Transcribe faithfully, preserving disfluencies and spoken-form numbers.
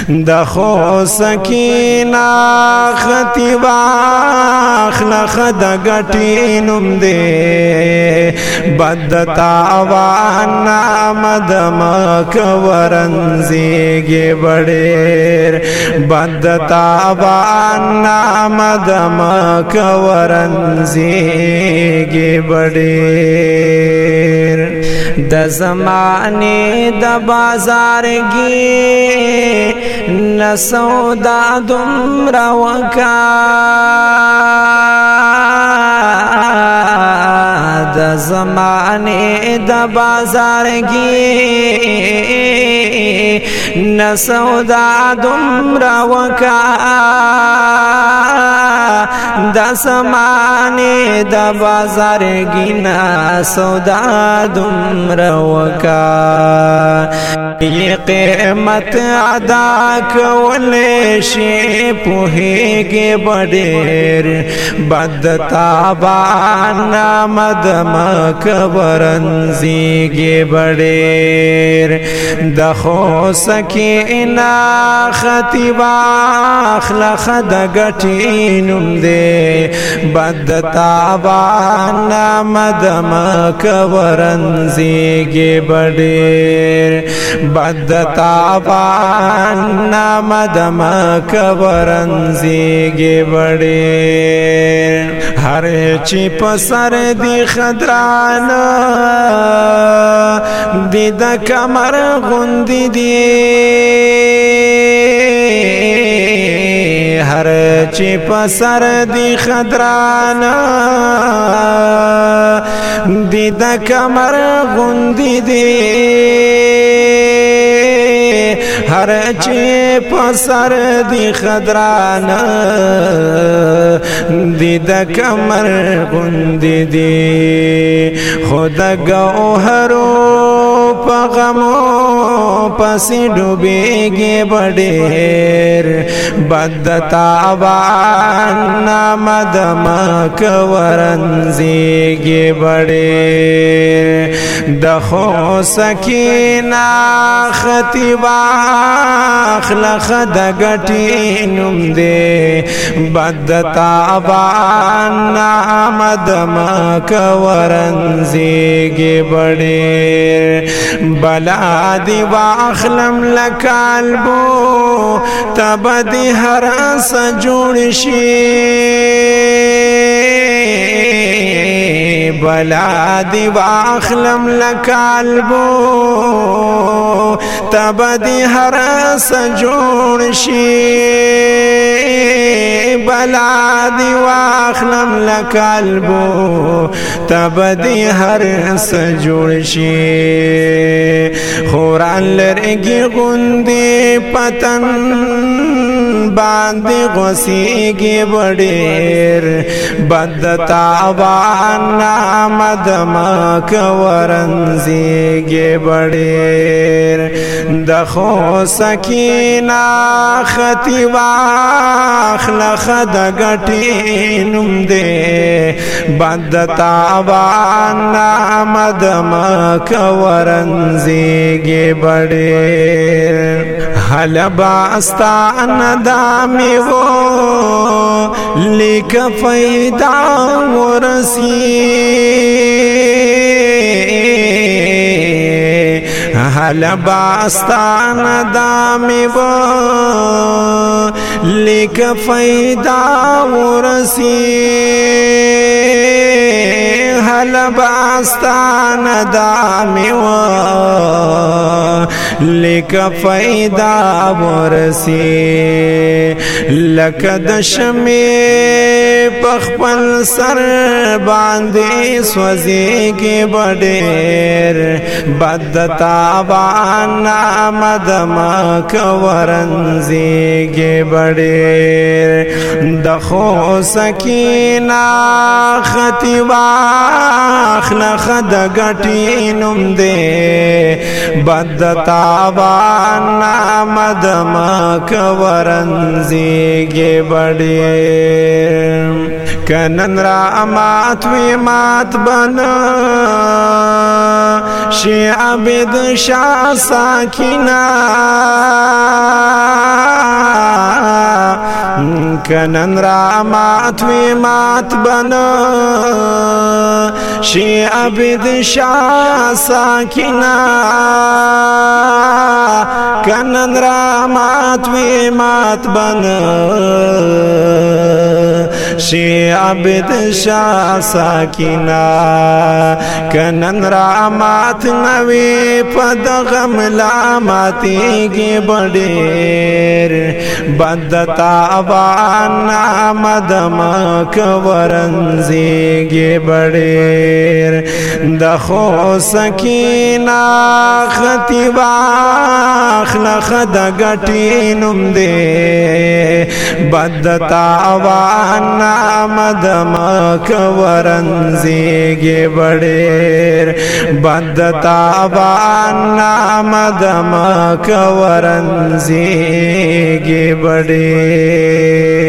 دخو سکینا خطیبا اخلخ دا گٹینم دے بد تاوان نامد مکورنزیگی بڑیر بد تاوان نامد مکورنزیگی بڑیر د زمانے د بازار گی نسودا دمرا وکا د زمانے د بازار گی نسودا دمرا وکا د زمانے د بازار گی نسودا دمرا وکا یہ قیمت ادا کولے شی پوہیگی بڑیر بد تابان نامد مکورنزیگی بڑیر دخو سکینا خطیبا اخلخ دا گٹینم دے بد تابان نامد مکورنزیگی بڑیر بد تابان نامد مکورنزیگی بڑیر ہر چی پسر دی خدرانا دی دا کمر غندی دی ہر چی پسر دی خدرانا دی دا کمر غندی دی ہر چی پسر دی خدرانا دی دا کمر غندی دی خود گوہرو پغمو پسی ڈوبیگی بڑیر بد تابان نامد مکورنزیگی بڑیر دخو سکینا خطیبا اخلخ دا گٹینم دے بد تابان نامد مکورنزیگی بڑیر بلا دی واخلم لکالبو تب دی حرس جوڑشی بلا دی واخلم لکالبو تب دی حرس جوڑشی بلا دی واخلم لکالبو تب دی حرس جوڑشی خوران لرگی غندی پتن باندی غسیگی بڑیر بد تابان نامد مکورنزیگی بڑیر دخو سکینا خطیبا اخلخ دا گٹینم دے بد تابان نامد مکورنزیگی بڑیر حلبا استان دامی وہ لیک فیدہ ورسی حلبا استان دامی وہ لیک فیدہ ورسی حلبا استان دامی وہ لیک فیدہ ورسی لکد شمی پخپل سر باندی سوزیگی بڑیر بد تابان نامد مکورنزیگی بڑیر دخو سکینا خطیبا اخلخ دا گٹینم دے بد تابان نامد مکورنزیگی بڑیر کنن را مات وی مات بنا شی عبد شاہ ساکینہ کنن را مات وی مات بنا شی عبد شاه ساکنا کنن را مات وی مات بنا شی عبد شاه ساکنا کنن را مات نوی پد غم لاماتی گی بڑیر بدتا وان آمد مکورنزی گی بڑیر دخو سکینا خطی واخلخ دگٹی نم دے بدتا وان آمد مکورنزی گی بڑیر بدتا وان آمد مکورنزی گی بڑیر